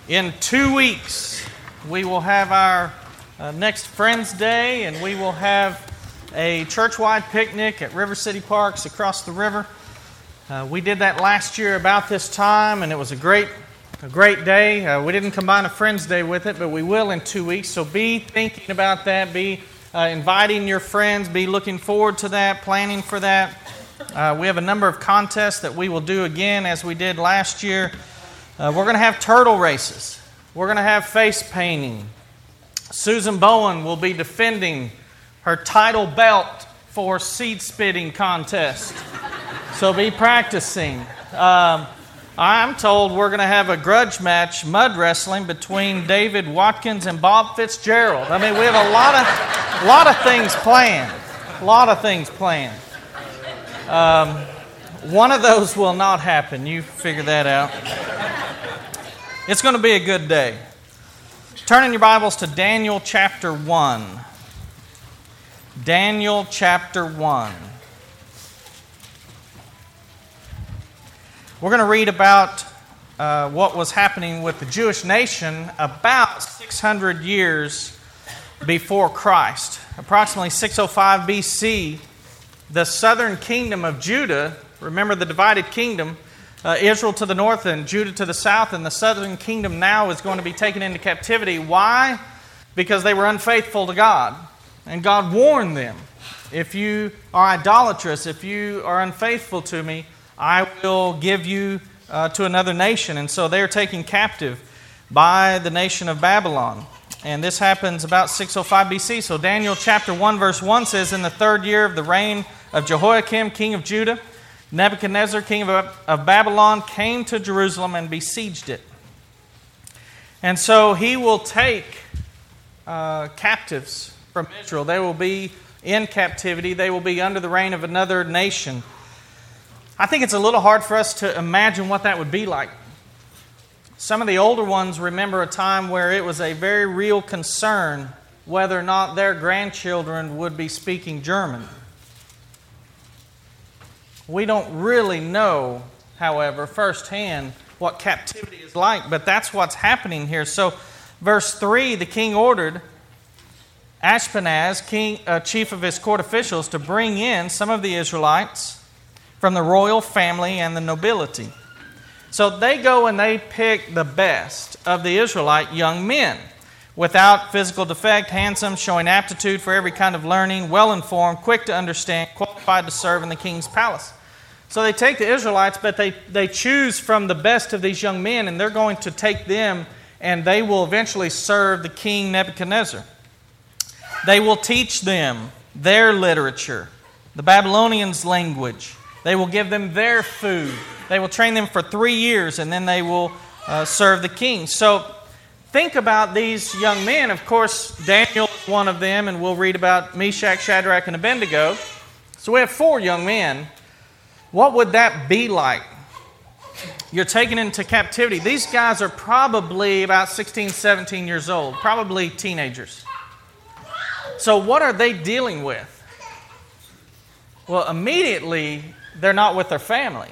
In 2 weeks, we will have our next Friends Day, and we will have a church-wide picnic at River City Parks across the river. We did that last year about this time, and it was a great day. We didn't combine a Friends Day with it, but we will in 2 weeks. So be thinking about that. Be inviting your friends. Be looking forward to that, planning for that. We have a number of contests that we will do again as we did last year. We're going to have turtle races. We're going to have face painting. Susan Bowen will be defending her title belt for seed spitting contest. So be practicing. I'm told we're going to have a grudge match, mud wrestling, between David Watkins and Bob Fitzgerald. I mean, we have a lot of things planned. A lot of things planned. One of those will not happen. You figure that out. It's going to be a good day. Turn in your Bibles to Daniel chapter 1. Daniel chapter 1. We're going to read about what was happening with the Jewish nation about 600 years before Christ. Approximately 605 BC, the southern kingdom of Judah, remember the divided kingdom, Israel to the north and Judah to the south, and the southern kingdom now is going to be taken into captivity. Why? Because they were unfaithful to God. And God warned them, if you are idolatrous, if you are unfaithful to me, I will give you to another nation. And so they are taken captive by the nation of Babylon. And this happens about 605 BC. So Daniel chapter 1 verse 1 says, in the third year of the reign of Jehoiakim, king of Judah, Nebuchadnezzar, king of Babylon, came to Jerusalem and besieged it. And so he will take captives from Israel. They will be in captivity. They will be under the reign of another nation. I think it's a little hard for us to imagine what that would be like. Some of the older ones remember a time where it was a very real concern whether or not their grandchildren would be speaking German. We don't really know, however, firsthand what captivity is like, but that's what's happening here. So, verse 3, the king ordered Ashpenaz, chief of his court officials, to bring in some of the Israelites from the royal family and the nobility. So they go and they pick the best of the Israelite young men, without physical defect, handsome, showing aptitude for every kind of learning, well-informed, quick to understand, qualified to serve in the king's palace. So they take the Israelites, but they choose from the best of these young men, and they're going to take them, and they will eventually serve the king Nebuchadnezzar. They will teach them their literature, the Babylonians' language. They will give them their food. They will train them for 3 years, and then they will serve the king. So think about these young men. Of course, Daniel is one of them, and we'll read about Meshach, Shadrach, and Abednego. So we have 4 young men. What would that be like? You're taken into captivity. These guys are probably about 16, 17 years old, probably teenagers. So what are they dealing with? Well, immediately, they're not with their family.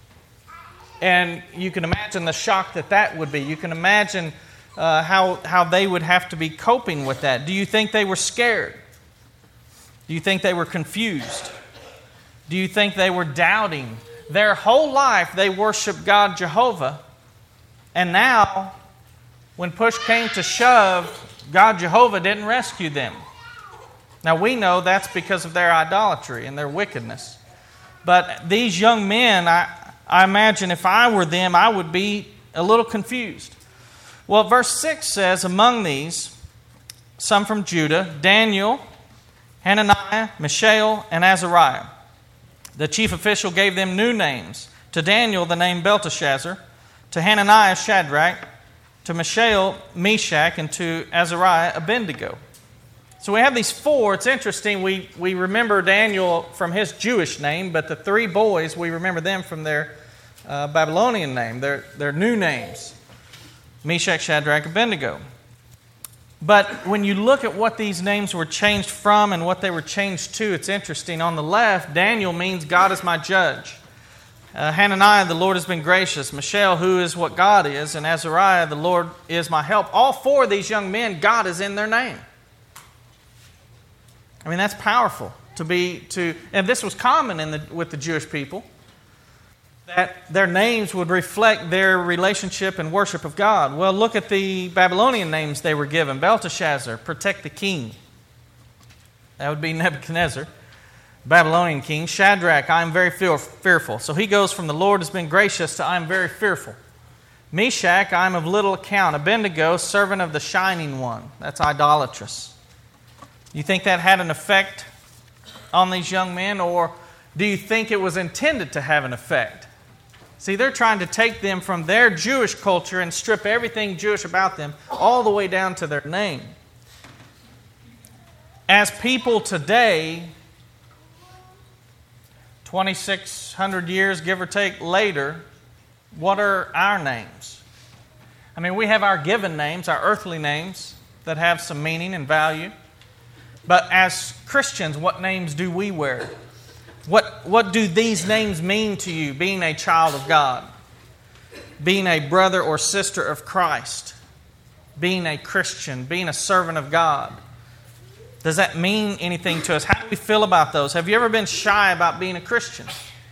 And you can imagine the shock that would be. You can imagine how they would have to be coping with that. Do you think they were scared? Do you think they were confused? Do you think they were doubting? Their whole life they worshiped God Jehovah. And now, when push came to shove, God Jehovah didn't rescue them. Now we know that's because of their idolatry and their wickedness. But these young men, I imagine if I were them, I would be a little confused. Well, verse 6 says, among these, some from Judah, Daniel, Hananiah, Mishael, and Azariah. The chief official gave them new names. To Daniel, the name Belteshazzar. To Hananiah, Shadrach. To Mishael, Meshach. And to Azariah, Abednego. So we have these 4. It's interesting. We remember Daniel from his Jewish name, but the 3 boys, we remember them from their Babylonian name, their new names. Meshach, Shadrach, Abednego. But when you look at what these names were changed from and what they were changed to, it's interesting. On the left, Daniel means God is my judge. Hananiah, the Lord has been gracious. Mishael, who is what God is. And Azariah, the Lord is my help. All four of these young men, God is in their name. I mean, that's powerful and this was common with the Jewish people, that their names would reflect their relationship and worship of God. Well, look at the Babylonian names they were given. Belteshazzar, protect the king. That would be Nebuchadnezzar, Babylonian king. Shadrach, I am very fearful. So he goes from the Lord has been gracious to I am very fearful. Meshach, I am of little account. Abednego, servant of the shining one. That's idolatrous. You think that had an effect on these young men, or do you think it was intended to have an effect? See, they're trying to take them from their Jewish culture and strip everything Jewish about them all the way down to their name. As people today, 2,600 years, give or take, later, what are our names? I mean, we have our given names, our earthly names, that have some meaning and value. But as Christians, what names do we wear? What do these names mean to you, being a child of God? Being a brother or sister of Christ? Being a Christian? Being a servant of God? Does that mean anything to us? How do we feel about those? Have you ever been shy about being a Christian?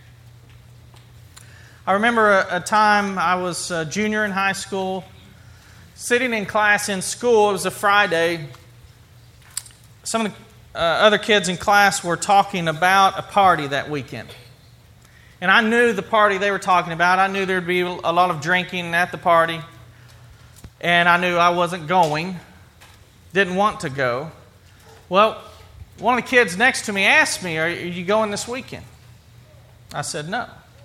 I remember a time I was a junior in high school, sitting in class in school. It was a Friday. Some of the other kids in class were talking about a party that weekend. And I knew the party they were talking about. I knew there'd be a lot of drinking at the party. And I knew I wasn't going. Didn't want to go. Well, one of the kids next to me asked me, are you going this weekend? I said no.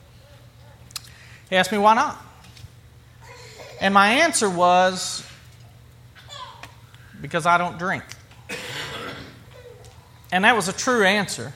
He asked me why not. And my answer was, because I don't drink. And that was a true answer.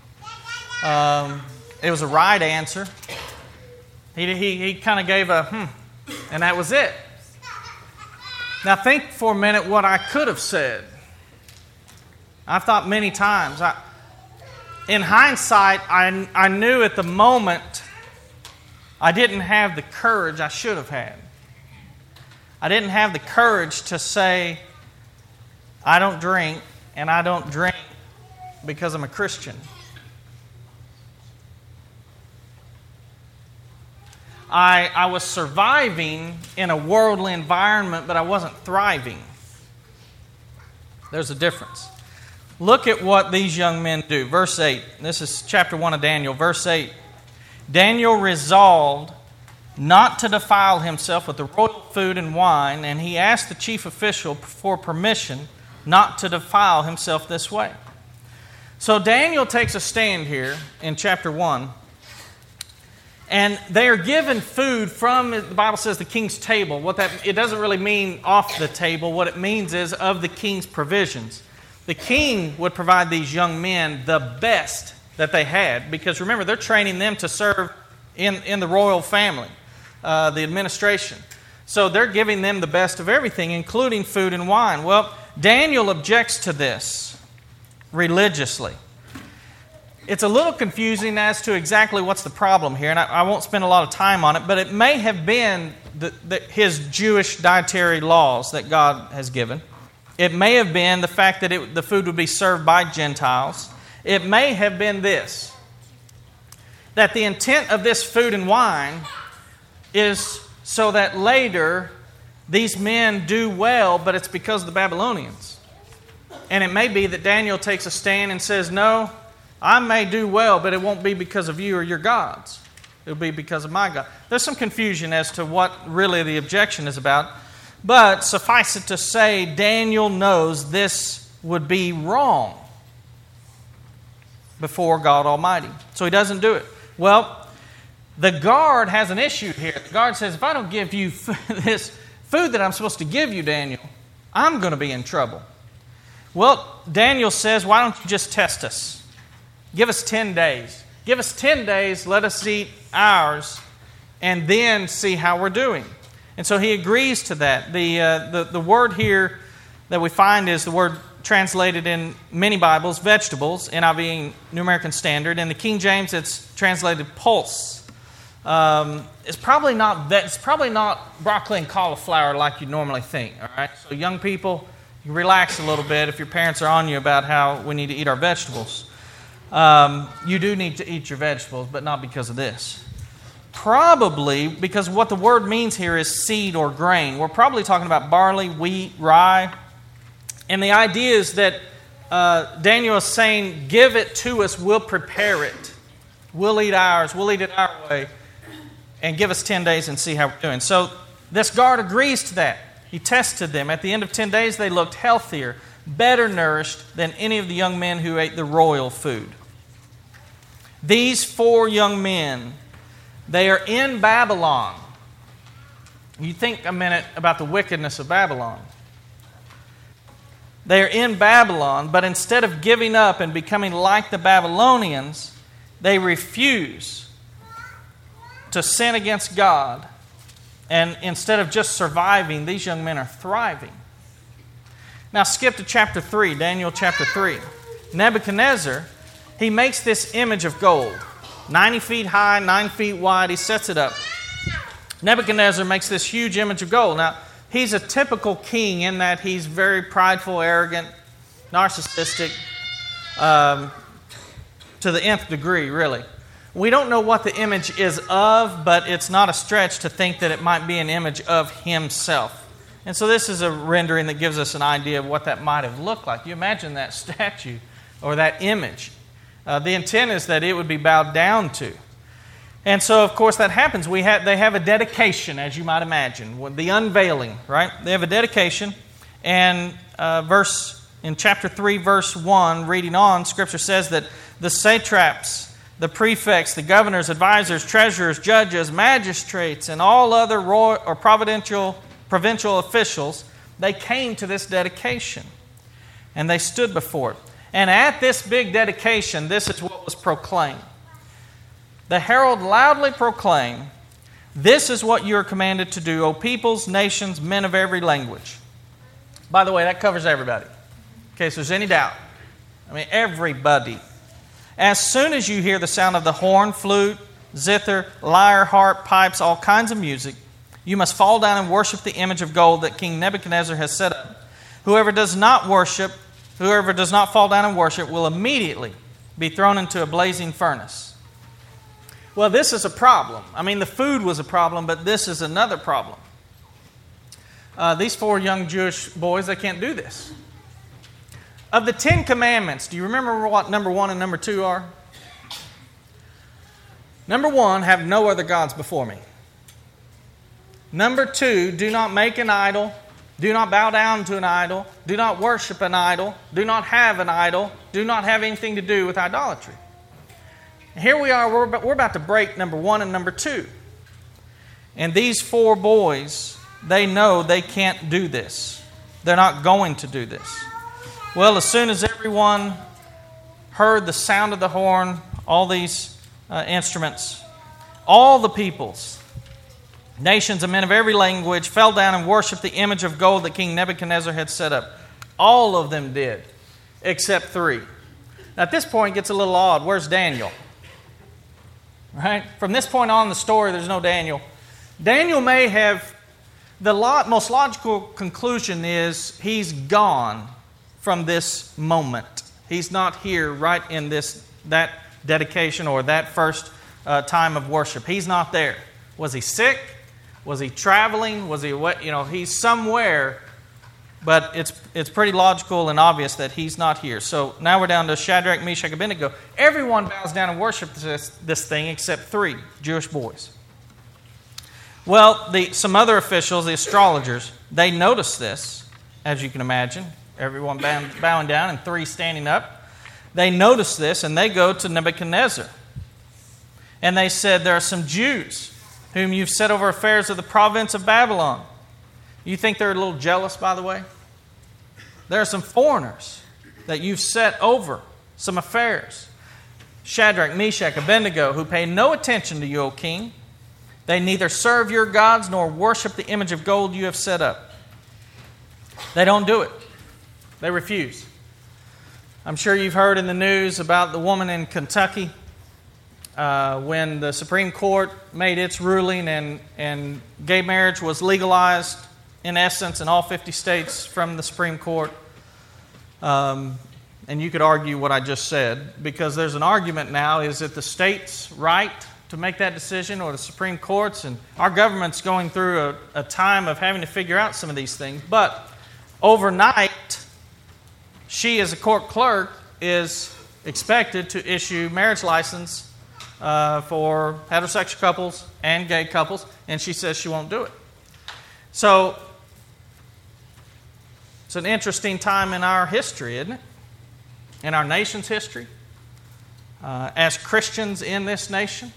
It was a right answer. He kind of gave a and that was it. Now think for a minute what I could have said. I've thought many times. In hindsight, I knew at the moment I didn't have the courage I should have had. I didn't have the courage to say, I don't drink, and I don't drink because I'm a Christian. I was surviving in a worldly environment, but I wasn't thriving. There's a difference. Look at what these young men do. Verse 8. This is chapter 1 of Daniel. Verse 8. Daniel resolved not to defile himself with the royal food and wine, and he asked the chief official for permission not to defile himself this way. So Daniel takes a stand here in chapter 1, and they are given food from, the Bible says, the king's table. It doesn't really mean off the table. What it means is of the king's provisions. The king would provide these young men the best that they had, because remember, they're training them to serve in the royal family, the administration. So they're giving them the best of everything, including food and wine. Well, Daniel objects to this religiously. It's a little confusing as to exactly what's the problem here, and I won't spend a lot of time on it, but it may have been his Jewish dietary laws that God has given. It may have been the fact that the food would be served by Gentiles. It may have been this, that the intent of this food and wine is so that later these men do well, but it's because of the Babylonians. And it may be that Daniel takes a stand and says, no, I may do well, but it won't be because of you or your gods. It'll be because of my God. There's some confusion as to what really the objection is about. But suffice it to say, Daniel knows this would be wrong before God Almighty. So he doesn't do it. Well, the guard has an issue here. The guard says, if I don't give you this food that I'm supposed to give you, Daniel, I'm going to be in trouble. Well, Daniel says, why don't you just test us? Give us 10 days. Give us 10 days, let us eat ours, and then see how we're doing. And so he agrees to that. The word here that we find is the word translated in many Bibles, vegetables, NIV, New American Standard. In the King James, it's translated pulse. it's probably not that. It's probably not broccoli and cauliflower like you normally think. All right, so young people, you relax a little bit if your parents are on you about how we need to eat our vegetables. You do need to eat your vegetables, but not because of this. Probably because what the word means here is seed or grain. We're probably talking about barley, wheat, rye. And the idea is that Daniel is saying, give it to us, we'll prepare it. We'll eat ours, we'll eat it our way, and give us 10 days and see how we're doing. So this guard agrees to that. He tested them. At the end of 10 days, they looked healthier, better nourished than any of the young men who ate the royal food. These 4 young men, they are in Babylon. You think a minute about the wickedness of Babylon. They are in Babylon, but instead of giving up and becoming like the Babylonians, they refuse to sin against God. And instead of just surviving, these young men are thriving. Now skip to chapter 3, Daniel chapter 3. Nebuchadnezzar, he makes this image of gold, 90 feet high, 9 feet wide. He sets it up. Nebuchadnezzar makes this huge image of gold. Now, he's a typical king in that he's very prideful, arrogant, narcissistic, to the nth degree, really. We don't know what the image is of, but it's not a stretch to think that it might be an image of himself. And so this is a rendering that gives us an idea of what that might have looked like. You imagine that statue or that image. The intent is that it would be bowed down to. And so, of course, that happens. They have a dedication, as you might imagine, the unveiling, right? They have a dedication. And in chapter 3, verse 1, reading on, Scripture says that the satraps, the prefects, the governors, advisors, treasurers, judges, magistrates, and all other royal or provincial officials, they came to this dedication. And they stood before it. And at this big dedication, this is what was proclaimed. The herald loudly proclaimed, "This is what you are commanded to do, O peoples, nations, men of every language." By the way, that covers everybody. In case there's any doubt. I mean, everybody. As soon as you hear the sound of the horn, flute, zither, lyre, harp, pipes, all kinds of music, you must fall down and worship the image of gold that King Nebuchadnezzar has set up. Whoever does not fall down and worship will immediately be thrown into a blazing furnace. Well, this is a problem. I mean, the food was a problem, but this is another problem. These 4 young Jewish boys, they can't do this. Of the 10 commandments, do you remember what number 1 and number 2 are? Number 1, have no other gods before me. Number 2, do not make an idol. Do not bow down to an idol. Do not worship an idol. Do not have an idol. Do not have anything to do with idolatry. Here we are, we're about to break number 1 and number 2. And these 4 boys, they know they can't do this. They're not going to do this. Well, as soon as everyone heard the sound of the horn, all these instruments, all the peoples, nations and men of every language fell down and worshipped the image of gold that King Nebuchadnezzar had set up. All of them did, except 3. Now, at this point, it gets a little odd. Where's Daniel? Right? From this point on in the story, there's no Daniel. Daniel may have, the most logical conclusion is he's gone from this moment. He's not here right in that dedication or that first time of worship. He's not there. Was he sick? Was he traveling? Was he what? He's somewhere, but it's pretty logical and obvious that he's not here. So now we're down to Shadrach, Meshach, Abednego. Everyone bows down and worships this thing except 3 Jewish boys. Well, some other officials, the astrologers, they notice this, as you can imagine. Everyone bowing down and 3 standing up. They notice this and they go to Nebuchadnezzar. And they said, there are some Jews whom you've set over affairs of the province of Babylon. You think they're a little jealous, by the way? There are some foreigners that you've set over some affairs. Shadrach, Meshach, Abednego, who pay no attention to you, O king. They neither serve your gods nor worship the image of gold you have set up. They don't do it. They refuse. I'm sure you've heard in the news about the woman in Kentucky when the Supreme Court made its ruling and gay marriage was legalized, in essence, in all 50 states from the Supreme Court. And you could argue what I just said, because there's an argument now, is it the state's right to make that decision or the Supreme Court's? And our government's going through a time of having to figure out some of these things. But overnight, she as a court clerk is expected to issue marriage license for heterosexual couples and gay couples, and she says she won't do it. So it's an interesting time in our history, isn't it? In our nation's history, as Christians in this nation.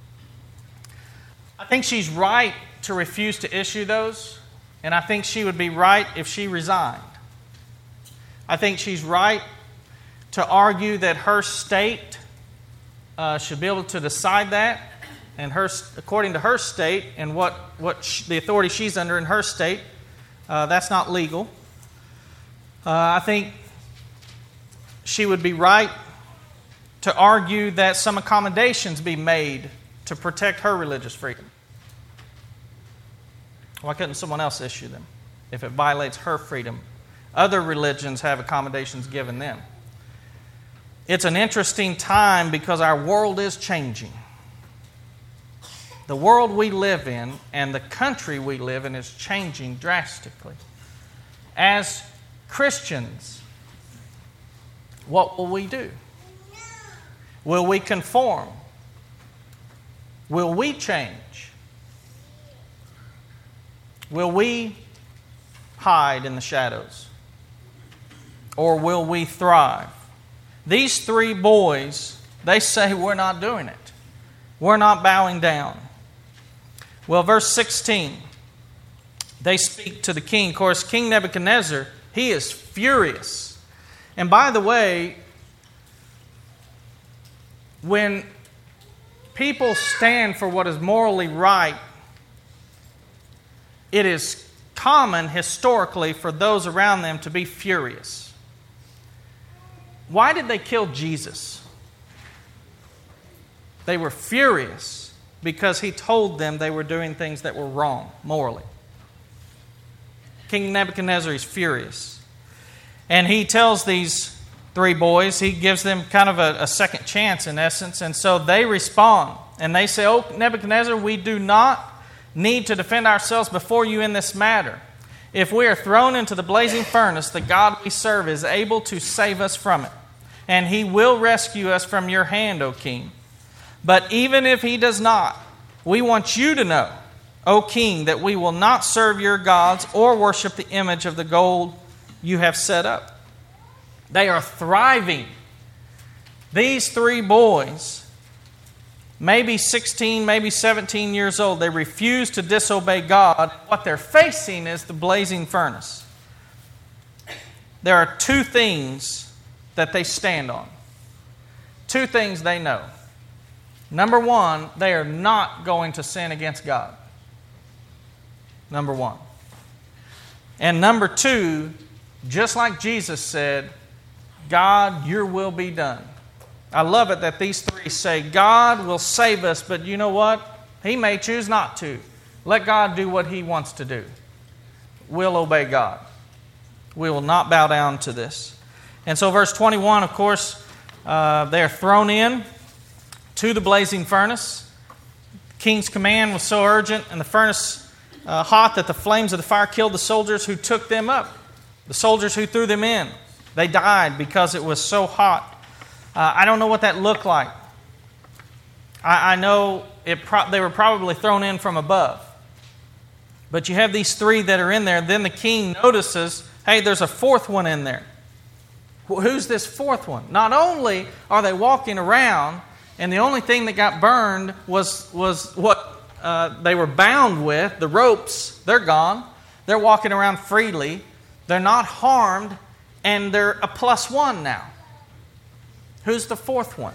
I think she's right to refuse to issue those, and I think she would be right if she resigned. I think she's right to argue that her state should be able to decide that, and according to her state and the authority she's under in her state, that's not legal. I think she would be right to argue that some accommodations be made to protect her religious freedom. Why couldn't someone else issue them if it violates her freedom? Other religions have accommodations given them. It's an interesting time because our world is changing. The world we live in and the country we live in is changing drastically. As Christians, what will we do? Will we conform? Will we change? Will we hide in the shadows? Or will we thrive? These three boys, they say we're not doing it. We're not bowing down. Well, verse 16, they speak to the king. Of course, King Nebuchadnezzar, he is furious. And by the way, when people stand for what is morally right, it is common historically for those around them to be furious. Why did they kill Jesus? They were furious because he told them they were doing things that were wrong morally. King Nebuchadnezzar is furious. And he tells these three boys, he gives them kind of a second chance in essence. And so they respond. And they say, "Oh, Nebuchadnezzar, we do not need to defend ourselves before you in this matter. If we are thrown into the blazing furnace, the God we serve is able to save us from it. And he will rescue us from your hand, O king. But even if he does not, we want you to know, O king, that we will not serve your gods or worship the image of the gold you have set up." They are thriving. These three boys, maybe 16, maybe 17 years old, they refuse to disobey God. What they're facing is the blazing furnace. There are two things that they stand on. Two things they know. Number one, they are not going to sin against God. Number one. And number two, just like Jesus said, "God, your will be done." I love it that these three say, God will save us, but you know what? He may choose not to. Let God do what he wants to do. We'll obey God. We will not bow down to this. And so verse 21, of course, they are thrown in to the blazing furnace. The king's command was so urgent and the furnace hot that the flames of the fire killed the soldiers who took them up. The soldiers who threw them in, they died because it was so hot. I don't know what that looked like. I know they were probably thrown in from above. But you have these three that are in there. Then the king notices, hey, there's a fourth one in there. Who's this fourth one? Not only are they walking around, and the only thing that got burned was what they were bound with, the ropes, they're gone. They're walking around freely. They're not harmed, and they're a +1 now. Who's the fourth one?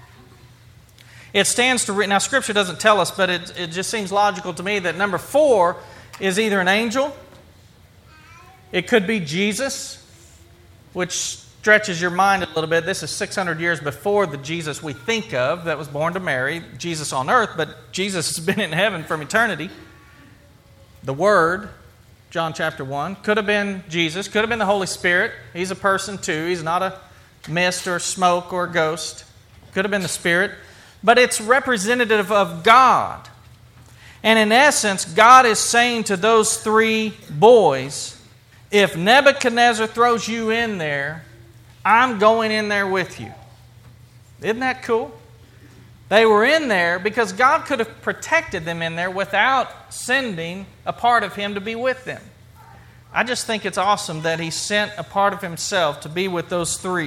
It stands to read. Now, Scripture doesn't tell us, but it just seems logical to me that number 4 is either an angel. It could be Jesus, which stretches your mind a little bit, this is 600 years before the Jesus we think of that was born to Mary, Jesus on earth, but Jesus has been in heaven from eternity. The Word, John chapter 1, could have been Jesus, could have been the Holy Spirit. He's a person too. He's not a mist or smoke or a ghost. Could have been the Spirit. But it's representative of God. And in essence, God is saying to those three boys, if Nebuchadnezzar throws you in there, I'm going in there with you. Isn't that cool? They were in there because God could have protected them in there without sending a part of Him to be with them. I just think it's awesome that He sent a part of Himself to be with those three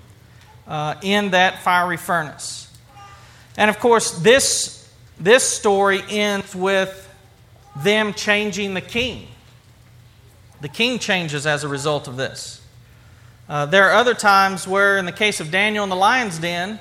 in that fiery furnace. And of course, this story ends with them changing the king. The king changes as a result of this. There are other times where, in the case of Daniel in the lion's den,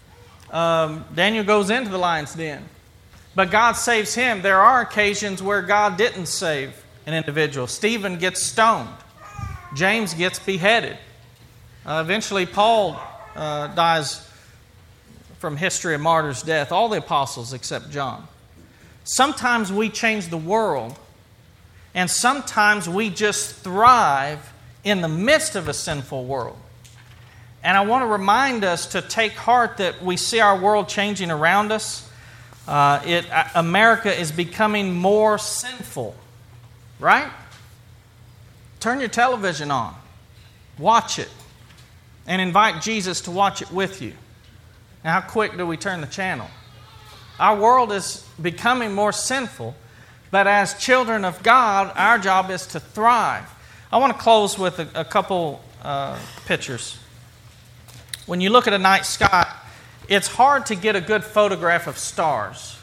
Daniel goes into the lion's den. But God saves him. There are occasions where God didn't save an individual. Stephen gets stoned. James gets beheaded. Eventually, Paul dies from history of martyrs' death. All the apostles except John. Sometimes we change the world, and sometimes we just thrive in the midst of a sinful world. And I want to remind us to take heart that we see our world changing around us. America is becoming more sinful, right? Turn your television on, watch it, and invite Jesus to watch it with you. Now, how quick do we turn the channel? Our world is becoming more sinful, but as children of God, our job is to thrive. I want to close with a couple pictures. When you look at a night sky, it's hard to get a good photograph of stars.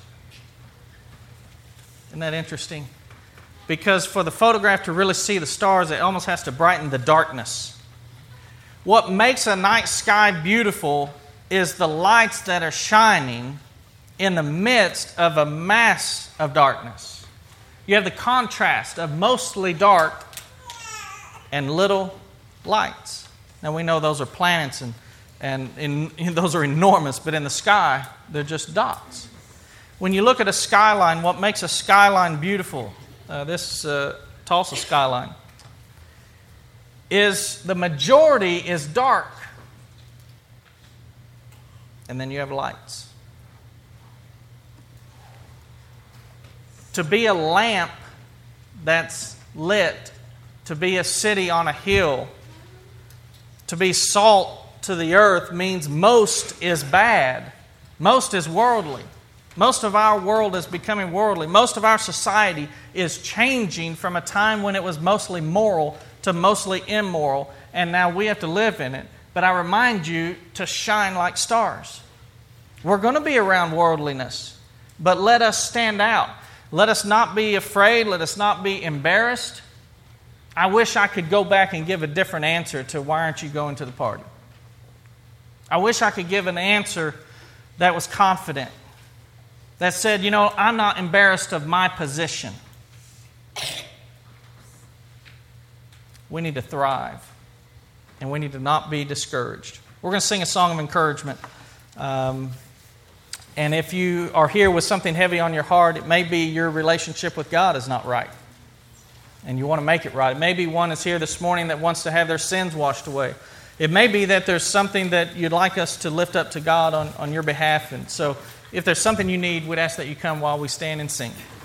Isn't that interesting? Because for the photograph to really see the stars, it almost has to brighten the darkness. What makes a night sky beautiful is the lights that are shining in the midst of a mass of darkness. You have the contrast of mostly dark and little lights. Now we know those are planets and those are enormous, but in the sky, they're just dots. When you look at a skyline, what makes a skyline beautiful, this Tulsa skyline, is the majority is dark. And then you have lights. To be a lamp that's lit, to be a city on a hill, to be salt to the earth means most is bad. Most is worldly. Most of our world is becoming worldly. Most of our society is changing from a time when it was mostly moral to mostly immoral, and now we have to live in it. But I remind you to shine like stars. We're going to be around worldliness, but let us stand out. Let us not be afraid. Let us not be embarrassed. I wish I could go back and give a different answer to why aren't you going to the party? I wish I could give an answer that was confident, that said, I'm not embarrassed of my position. We need to thrive, and we need to not be discouraged. We're going to sing a song of encouragement. And if you are here with something heavy on your heart, it may be your relationship with God is not right, and you want to make it right. It may be one is here this morning that wants to have their sins washed away. It may be that there's something that you'd like us to lift up to God on your behalf. And so if there's something you need, we'd ask that you come while we stand and sing.